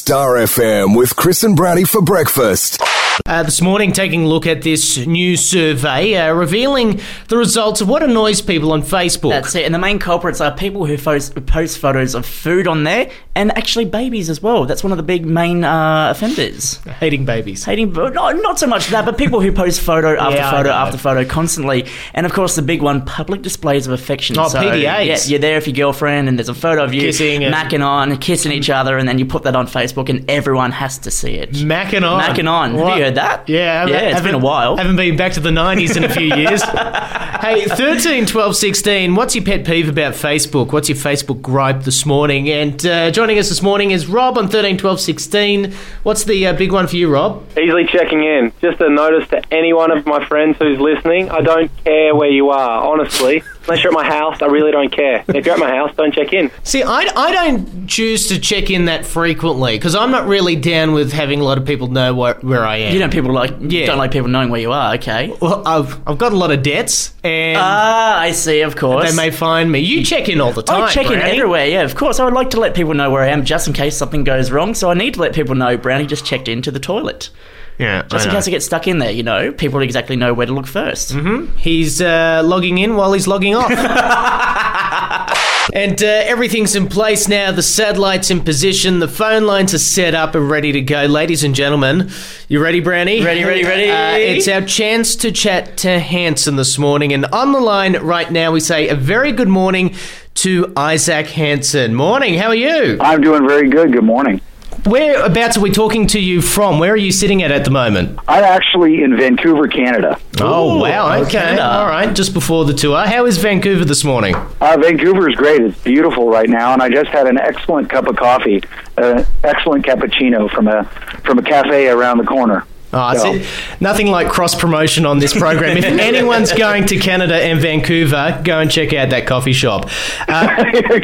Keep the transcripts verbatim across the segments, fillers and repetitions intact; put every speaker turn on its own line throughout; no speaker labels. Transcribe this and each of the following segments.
Star F M with Chris and Brownie for breakfast.
Uh, this morning, taking a look at this new survey, uh, revealing the results of what annoys people on Facebook.
That's it, and the main culprits are people who post, post photos of food on there, and actually babies as well. That's one of the big main uh, offenders.
Hating babies.
Hating, no, not so much that, but people who post photo after
Yeah,
photo
I know.
after photo constantly. And of course, the big one, public displays of affection.
Oh,
so,
P D As.
Yeah, you're there with your girlfriend, and there's a photo of you
Kissing and-
macking on, kissing each other, and then you put that on Facebook, and everyone has to see it.
Macking on.
Macking on.
What?
Have you heard that?
Yeah, I
yeah, it's been a while.
Haven't been back to the nineties in a few years. Hey, thirteen, twelve, sixteen, what's your pet peeve about Facebook? What's your Facebook gripe this morning? And uh, joining us this morning is Rob on thirteen, twelve, sixteen. What's the uh, big one for you, Rob?
Easily checking in. Just a notice to any one of my friends who's listening, I don't care where you are, honestly. Unless you're at my house, I really don't care. If you're at my house, don't check in.
See, I, I don't choose to check in that frequently because I'm not really down with having a lot of people know where, where I am.
You don't people like
Yeah.
don't like people knowing where you are, okay?
Well, I've, I've got a lot of debts and
Ah, I see, of course.
they may find me. You check in all the time,
I check in
Brownie.
everywhere, yeah, of course. I would like to let people know where I am just in case something goes wrong, so I need to let people know Brownie just checked into the toilet.
Yeah,
Just in case I get stuck in there, you know, people exactly know where to look first.
Mm-hmm. He's uh, logging in while he's logging off. And uh, everything's in place now. The satellite's in position. The phone lines are set up and ready to go. Ladies and gentlemen, you ready, Brownie?
Ready, ready, ready.
Uh, it's our chance to chat to Hanson this morning. And on the line right now, we say a very good morning to Isaac Hanson. Morning, how are you?
I'm doing very good. Good morning.
Whereabouts are we talking to you from? Where are you sitting at at the moment?
I'm actually in Vancouver, Canada.
Oh,
Ooh,
wow, okay.
Canada.
All right, just before the tour. How is Vancouver this morning?
Uh, Vancouver is great. It's beautiful right now, and I just had an excellent cup of coffee, uh, excellent cappuccino from a from a cafe around the corner.
Oh,
So-
see, nothing like cross-promotion on this program. If anyone's going to Canada and Vancouver, go and check out that coffee shop. Uh,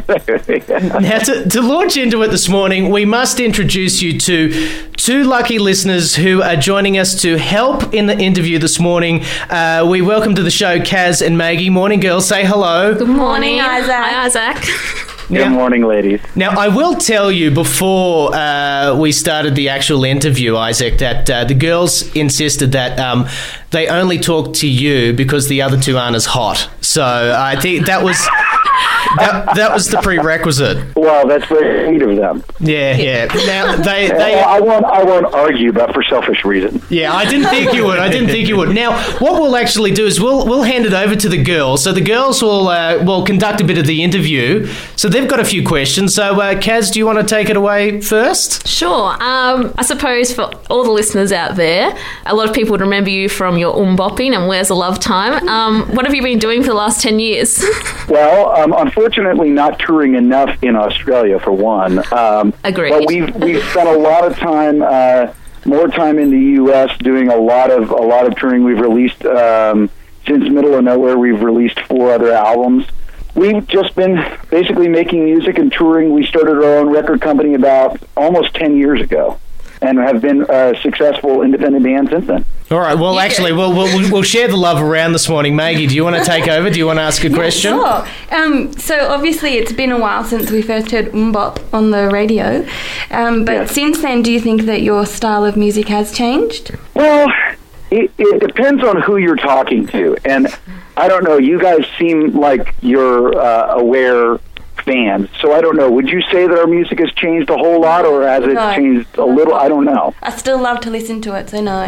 now, to, to launch into it this morning, we must introduce you to two lucky listeners who are joining us to help in the interview this morning. Uh, we welcome to the show Kaz and Maggie. Morning, girls. Say hello.
Good morning, Isaac.
Hi, Isaac.
Good morning, ladies.
Now, I will tell you before uh, we started the actual interview, Isaac, that uh, the girls insisted that um, they only talked to you because the other two aren't as hot. So I think that was that, that was the prerequisite.
Well, that's very sweet of them.
Yeah, yeah. Now they
Uh,
they.
I won't. I won't argue, but for selfish reasons.
Yeah, I didn't think you would. I didn't think you would. Now, what we'll actually do is we'll we'll hand it over to the girls. So the girls will uh, will conduct a bit of the interview. So they've got a few questions. So, uh, Kaz, do you want to take it away first?
Sure. Um, I suppose for all the listeners out there, a lot of people would remember you from your umbopping and Where's the Love Time. Um, what have you been doing for the last ten years?
Well, um, unfortunately, not touring enough in Australia for one. Um,
Agreed.
But we've we've spent a lot of time, uh, more time in the U S doing a lot of a lot of touring. We've released um, since Middle of Nowhere. We've released four other albums. We've just been basically making music and touring. We started our own record company about almost ten years ago, and have been a successful independent band since then.
All right. Well, actually, we'll, we'll we'll share the love around this morning. Maggie, do you want to take over? Do you want to ask a question?
Sure. Um, so obviously it's been a while since we first heard Mbop on the radio, um, but
Yes.
since then, do you think that your style of music has changed?
Well, it, it depends on who you're talking to, and I don't know. You guys seem like you're uh, aware fans, so I don't know. Would you say that our music has changed a whole lot, or has it
No.
changed a little? I don't know.
I still love to listen to it, so no.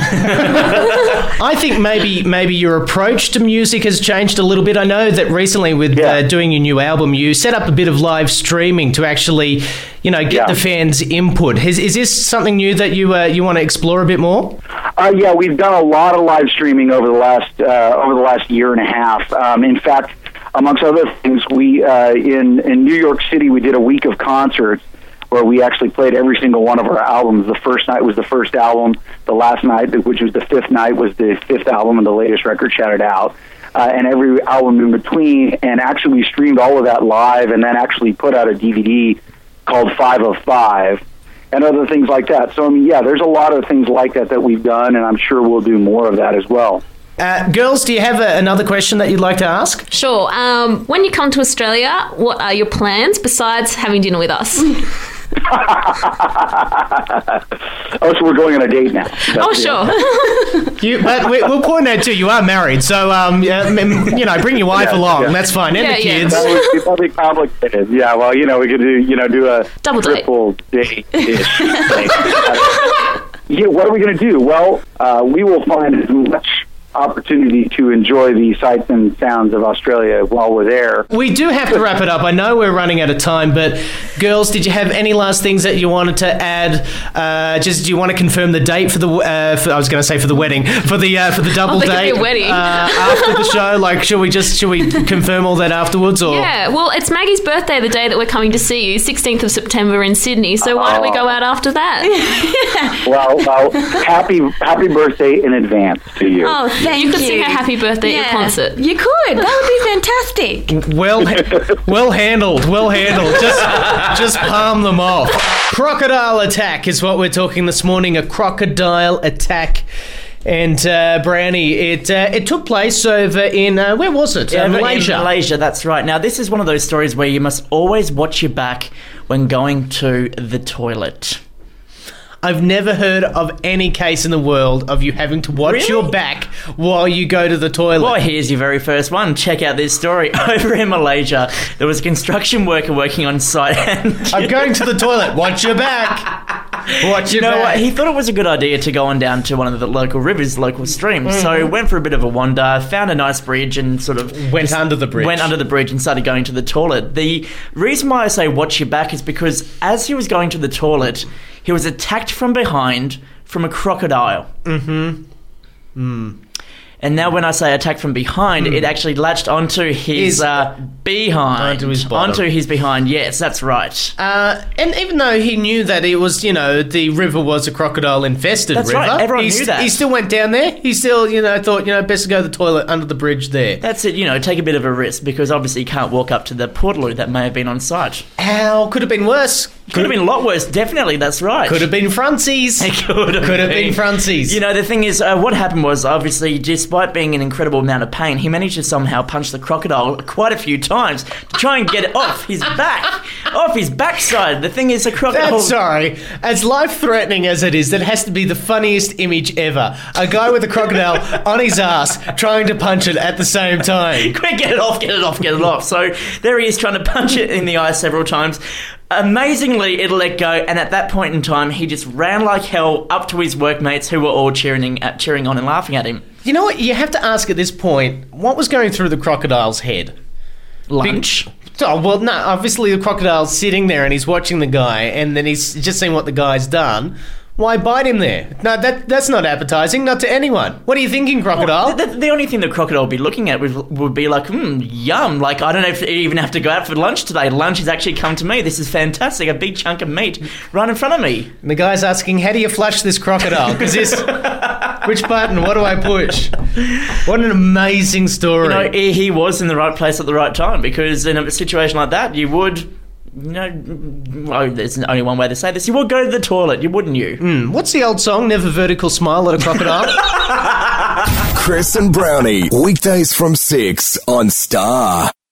I think maybe maybe your approach to music has changed a little bit. I know that recently with
Yeah.
uh, doing your new album, you set up a bit of live streaming to actually, you know, get
Yeah.
the fans' input. Is, is this something new that you uh, you want to explore a bit more?
Uh, yeah, we've done a lot of live streaming over the last uh, over the last year and a half. Um, in fact, amongst other things, we uh, in in New York City we did a week of concerts where we actually played every single one of our albums. The first night was the first album. The last night, which was the fifth night, was the fifth album, and the latest record, Shout It Out. Uh, and every album in between, and actually streamed all of that live, and then actually put out a D V D called Five of Five, and other things like that. So, I mean, yeah, there's a lot of things like that that we've done, and I'm sure we'll do more of that as well.
Uh, girls, do you have a, another question that you'd like to ask?
Sure. Um, when you come to Australia, what are your plans besides having dinner with us?
Oh, so we're going on a date now.
Oh, sure.
You, but we, we'll point out too, you are married, so um, yeah, m- you know, bring your wife
Yeah,
along.
yeah.
That's fine, and
Yeah,
the
yeah.
kids.
That would be probably complicated. Yeah, well, you know, we could do, you know, do a
Double date.
triple date ish thing. Uh, yeah, what are we going to do? Well, uh, we will find as much opportunity to enjoy the sights and sounds of Australia while we're there.
We do have to wrap it up. I know we're running out of time, but girls, did you have any last things that you wanted to add? Uh, just do you want to confirm the date for the? Uh, for, I was going to say for the wedding, for the uh, for the double
Oh, there could
date
be a wedding.
Uh, after the show. Like, should we just should we confirm all that afterwards? Or
Yeah, well, it's Maggie's birthday the day that we're coming to see you, sixteenth of September in Sydney. So why don't we go out after that?
Well, well, happy happy birthday in advance to you.
Oh, thank
You
you.
could sing her happy birthday at your concert.
You could. That would be fantastic.
well, well handled, well handled. Just just palm them off. Crocodile attack is what we're talking this morning. A crocodile attack. And uh, Brownie, it uh, it took place over in uh, where was it?
Yeah,
Uh,
in
Malaysia.
Malaysia, that's right. Now, this is one of those stories where you must always watch your back when going to the toilet.
I've never heard of any case in the world of you having to watch
Really?
your back while you go to the toilet.
Well, here's your very first one. Check out this story. Over in Malaysia, there was a construction worker working on site. And
I'm going to the toilet. Watch your back. Watch your
you know
back.
what? He thought it was a good idea to go on down to one of the local rivers, local streams.
Mm-hmm.
So went for a bit of a wander, found a nice bridge, and sort of
Went
just
under the bridge.
Went under the bridge and started going to the toilet. The reason why I say watch your back is because as he was going to the toilet, he was attacked from behind from a crocodile.
Mm-hmm. Mm.
And now when I say attack from behind, it actually latched onto his,
His-
uh, behind.
Onto his bottom.
Onto his behind, yes, that's right.
Uh, and even though he knew that it was, you know, the river was a crocodile-infested
That's
river,
right, everyone
he,
knew
st-
that.
he still went down there. He still, you know, thought, you know, best to go to the toilet under the bridge there.
That's it, you know, take a bit of a risk because obviously you can't walk up to the portaloo that may have been on site.
How could have been worse?
Could have been a lot worse, definitely, that's right.
Could have been frontsies.
It could have,
Could have been frontsies.
You know, the thing is, uh, what happened was, obviously, despite being an incredible amount of pain, he managed to somehow punch the crocodile quite a few times to try and get it off his back, off his backside. The thing is, the crocodile...
That's sorry. As life-threatening as it is, that has to be the funniest image ever. A guy with a crocodile on his ass trying to punch it at the same time.
Quick, get it off, get it off, get it off. So there he is trying to punch it in the eye several times. Amazingly, it let go, and at that point in time, he just ran like hell up to his workmates who were all cheering, at, cheering on and laughing at him.
You know what? You have to ask at this point, what was going through the crocodile's head?
Lunch.
Oh, well, no, obviously the crocodile's sitting there and he's watching the guy, and then he's just seen what the guy's done. Why bite him there? No, that that's not appetizing, not to anyone. What are you thinking, crocodile?
The, the, the only thing the crocodile would be looking at would, would be like, hmm, yum. Like, I don't know if I even have to go out for lunch today. Lunch has actually come to me. This is fantastic. A big chunk of meat right in front of me.
And the guy's asking, how do you flush this crocodile? Because this... Which button? What do I push? What an amazing story.
You know, he, he was in the right place at the right time because in a situation like that, you would... You know, oh, there's only one way to say this. You would go to the toilet, you wouldn't you?
Mm, what's the old song? Never vertical smile at a crocodile?
Chris and Brownie, weekdays from six on Star.